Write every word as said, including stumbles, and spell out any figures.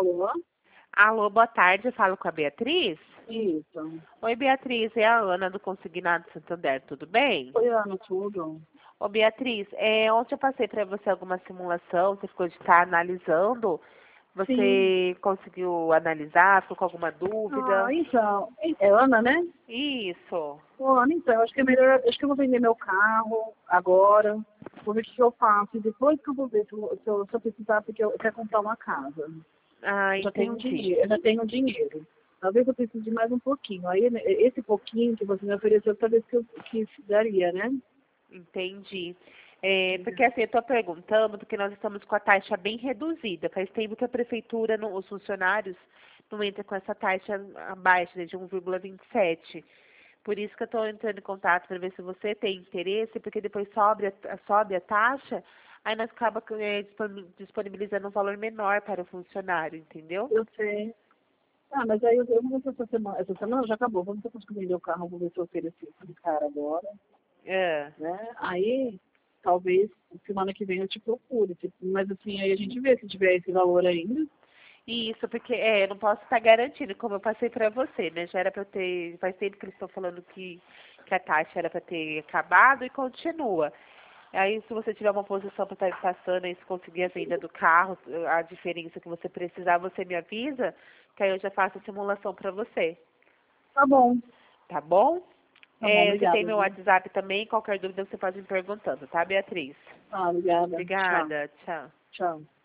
Alô? Alô, boa tarde, eu falo com a Beatriz? Isso. Oi, Beatriz, é a Ana do Consignado Santander, tudo bem? Oi, Ana, tudo? Ô, Beatriz, é, ontem eu passei para você alguma simulação, você ficou de estar analisando, Sim. você conseguiu analisar, ficou com alguma Ah, dúvida? então, é Ana, né? Isso. Ô, Ana, então, acho que é melhor, acho que eu vou vender meu carro agora, vou ver o que eu faço, e depois que eu vou ver se eu, se eu, se eu precisar, porque eu quero comprar uma casa. Ah, Eu já tenho entendi. dinheiro, eu já tenho dinheiro. Talvez eu precise de mais um pouquinho. Aí, né, esse pouquinho que você me ofereceu, talvez que eu que daria, né? Entendi. É, porque assim, eu estou perguntando, porque nós estamos com a taxa bem reduzida. Faz tempo que a prefeitura, não- os funcionários, não entram com essa taxa abaixo, né, de um vírgula vinte e sete. Por isso que eu estou entrando em contato para ver se você tem interesse, porque depois sobe a, sobe a taxa, aí nós acaba é, disponibilizando um valor menor para o funcionário, entendeu? Eu sei. Ah, mas aí eu, eu vou ver se essa semana, essa semana já acabou, vamos ver se eu consigo vender o carro, vou ver se eu ofereço isso de cara agora, É. né? Aí, talvez, semana que vem eu te procure, tipo, mas assim, aí a gente vê se tiver esse valor ainda. Isso, porque é, eu não posso estar garantindo, como eu passei para você, né? Já era para ter, faz tempo que eles estão falando que, que a taxa era para ter acabado e continua. Aí, se você tiver uma posição para estar passando e se conseguir a venda do carro, a diferença que você precisar, você me avisa, que aí eu já faço a simulação para você. Tá bom, Tá bom? tá bom, É, você tem obrigada, meu viu? WhatsApp também, qualquer dúvida você pode me perguntando, tá, Beatriz? Ah, obrigada, tchau, Obrigada, tchau. tchau.